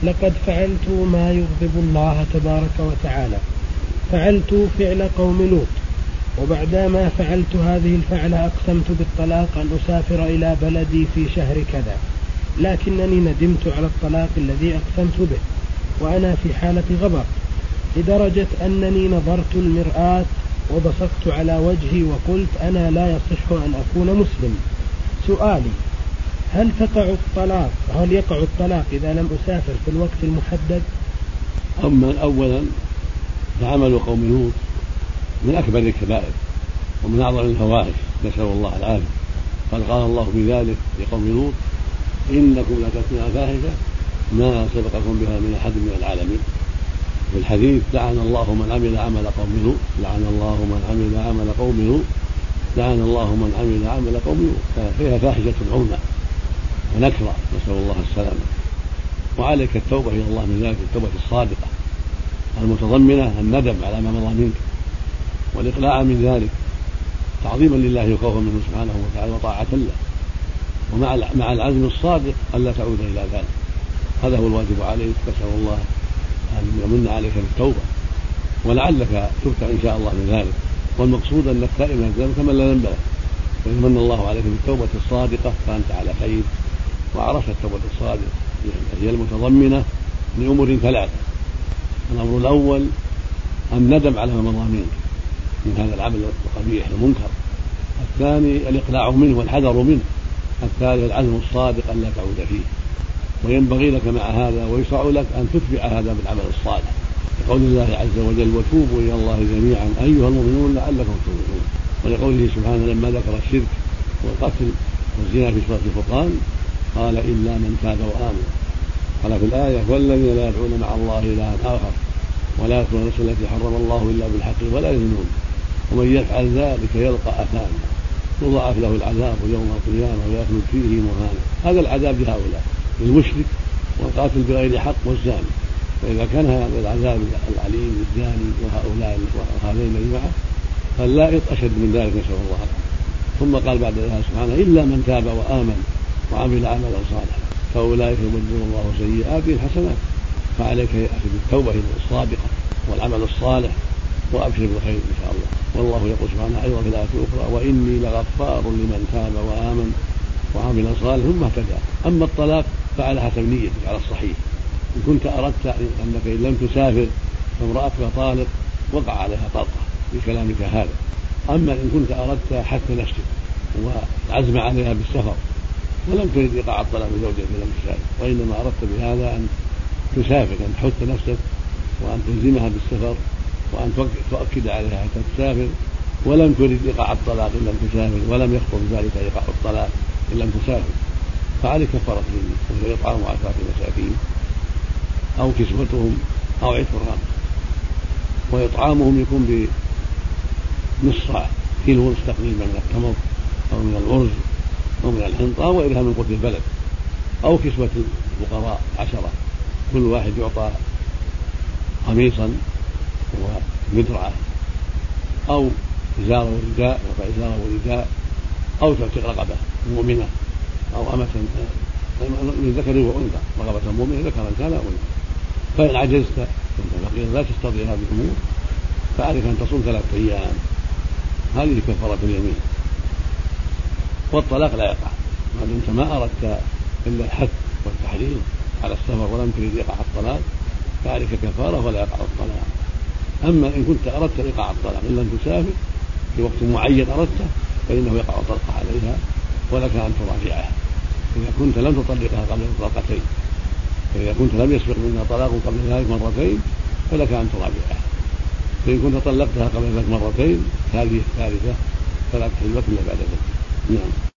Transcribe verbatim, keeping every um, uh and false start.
لقد فعلت ما يغضب الله تبارك وتعالى، فعلت فعل قوم لوط، وبعدما فعلت هذه الفعلة أقسمت بالطلاق أن أسافر إلى بلدي في شهر كذا، لكنني ندمت على الطلاق الذي أقسمت به وأنا في حالة غضب، لدرجة أنني نظرت المرآة وبصقت على وجهي وقلت أنا لا يصح أن أكون مسلم. سؤالي: هل تقع الطلاق هل يقع الطلاق إذا لم أسافر في الوقت المحدد؟ أما أولا فعمل قوم لوط من أكبر الكبائر ومن أعظم الفواحش، نسأل الله العافية. قد قال الله في ذلك لقوم لوط: إنكم لتأتون الفاحشة ما سبقكم بها من أحد من العالمين. في الحديث: لعن الله من عمل عمل قوم لوط، لعن الله من عمل عمل قوم لوط، لعن الله من عمل عمل قوم لوط. فيها فاحشة عظمى ونكرة، نسأل الله السلامة. وعليك التوبة إلى الله من ذلك، التوبة الصادقة المتضمنة الندم على ما مضى منك والإقلاع من ذلك، تعظيما لله وخوفا منه سبحانه وتعالى وطاعة له، ومع مع العزم الصادق ألا تعود إلى ذلك. هذا هو الواجب عليك. نسأل الله أن يمن عليك بالتوبة، ولعلك تفتح إن شاء الله من ذلك. والمقصود أنك تائب من الذنب كمن لا ذنب له، فإن من الله عليك بالتوبة الصادقة فأنت على خير. وعرفت التوبة الصادقة هي المتضمنة لأمور ثلاثة: الأمر الأول الندم على ما مضى منك من هذا العمل القبيح المنكر، الثاني الإقلاع منه والحذر منه، الثالث العزم الصادق أن لا تعود فيه. وينبغي لك مع هذا ويشرع لك أن تتبع هذا بالعمل الصالح، لقول الله عز وجل: وتوبوا إلى الله جميعا أيها المؤمنون لعلكم تفلحون. ولقوله سبحانه لما ذكر الشرك والقتل والزنا في سورة الفرقان قال: إلا من تاب وآمن. قال في الآية: والذين لا يدعون مع الله إلها آخر ولا يقتلون النفس التي حرم الله إلا بالحق ولا يزنون ومن يفعل ذلك يلقى أثاما يضاعف له العذاب يوم القيامة ويخلد فيه مهانا. هذا العذاب لهؤلاء، للمشرك والقاتل بغير حق والزاني. فإذا كان هذا العذاب العليم للزاني وهؤلاء وهذين الذين معه فاللائق أشد من ذلك، نسأل الله العافية. ثم قال بعد ذلك سبحانه: إلا من تاب وآمن وعمل عملا صالحا فأولئك يبدل الله سيئاتهم حسنات. فعليك بالتوبة الصادقة والعمل الصالح، وأبشر بالخير إن شاء الله. والله يقول سبحانه أيضا في الآية الأخرى: وإني لغفار لمن تاب وآمن وعمل صالحا ثم اهتدى. أما الطلاق فعلى حسب نيتك على الصحيح. إن كنت أردت أنك إن لم تسافر فامرأتك طالق وقع عليها طلقة بكلامك هذا. أما إن كنت أردت حث نفسك والعزم عليها بالسفر ولم تريد إيقاع الطلاق بزوجك لم تسافر، وإنما أردت بهذا أن تسافر، أن تحث نفسك وأن تلزمها بالسفر وأن تؤكد عليها حتى تسافر، ولم تريد إيقاع الطلاق إن لم تسافر، ولم يخطر بذلك إيقاع الطلاق إن لم تسافر، فعليك كفارة يمين، وهي إطعام عشرة مساكين أو كسوتهم أو عتق رقبة. وإطعامهم يكون بنصف صاع كيلو تقريبا من التمر أو من الأرز أو من الحنطة أو غيرها من قوت البلد، أو كسوة الفقراء عشرة، كل واحد يعطى قميصا ومدرعة أو إزار ورداء، يعطى إزار ورداء، أو تعتق رقبة مؤمنة أو أمة من ذكر وأنثى، رقبة مؤمنة ذكرا كان أو أنثى. فإن عجزت كنت فقيرا لا تستطيع هذه الأمور فعليك أن تصوم ثلاثة أيام، هذه كفارة اليمين. والطلاق لا يقع ما دمت ما أردت إلا الحث والتحريض على السفر ولم تريد إيقاع الطلاق فعليك كفارة ولا يقع الطلاق. أما إن كنت أردت إيقاع الطلاق إن لم تسافر في وقت معين أردته فإنه يقع الطلق عليها ولك أن تراجعها إذا كنت لم تطلقها قبل الطلقتين. فإذا كنت لم يسبق منها طلاق قبل ذلك مرتين فلك أن تراجعها. فإن كنت طلقتها قبل ذلك مرتين هذه الثالثة فلا تحل لك إلا بعد ذلك. نعم.